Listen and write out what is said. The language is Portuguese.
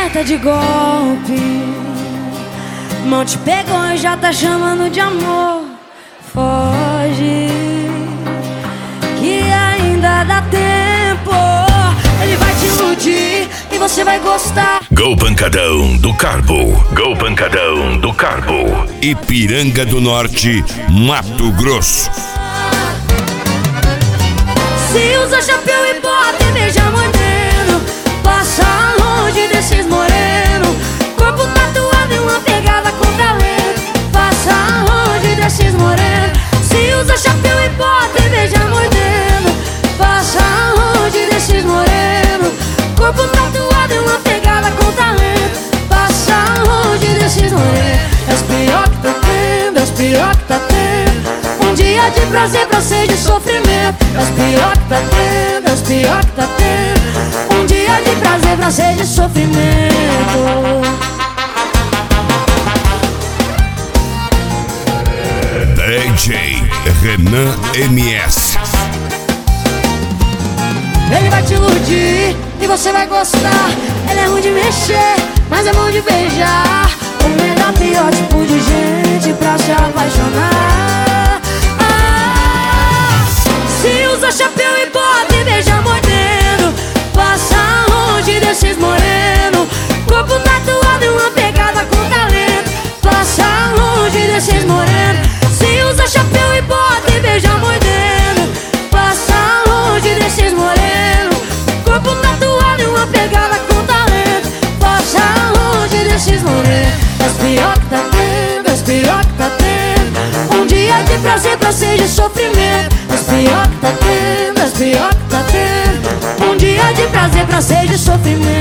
alerta de golpe. Mão te pegou e já tá chamando de amor. Foge, que ainda dá tempo. Ele vai te iludir e você vai gostar. Go Pancadão do Carbo. Go Pancadão do Carbo. Ipiranga do Norte, Mato Grosso. Se usa chapéu e bota e beija mordendo, passa longe desses morenos. Corpo tatuado e uma pegada com talento. Passa longe desses morenos. Se usa chapéu e bota e beija mordendo, passa longe desses morenos. Corpo tatuado e uma pegada com talento. Passa longe desses morenos. É os pior que tá tendo, é os pior que tá tendo. Um dia de prazer pra ser de sofrimento. É os pior que tá tendo, é os pior que tá tendo. Um dia de prazer pra ser de sofrimento. DJ Renan MS. Ele vai te iludir e você vai gostar. Ele é ruim de mexer, mas é bom de beijar. O melhor, pior tipo de gente pra se apaixonar. Se usa chapéu e bota e beija mordendo, passa longe desses morenos. Corpo tatuado e uma pegada com talento. Passa longe desses morenos. Se usa chapéu e bota e beija mordendo, passa longe desses morenos. Corpo tatuado e uma pegada com talento. Passa longe desses morenos. É os pior que tá tendo, é os pior que tá tendo. Um dia de prazer pra ser de sofrimento. É os pior que tá tendo, é os pior que tá tendo. Um dia de prazer pra ser de sofrimento.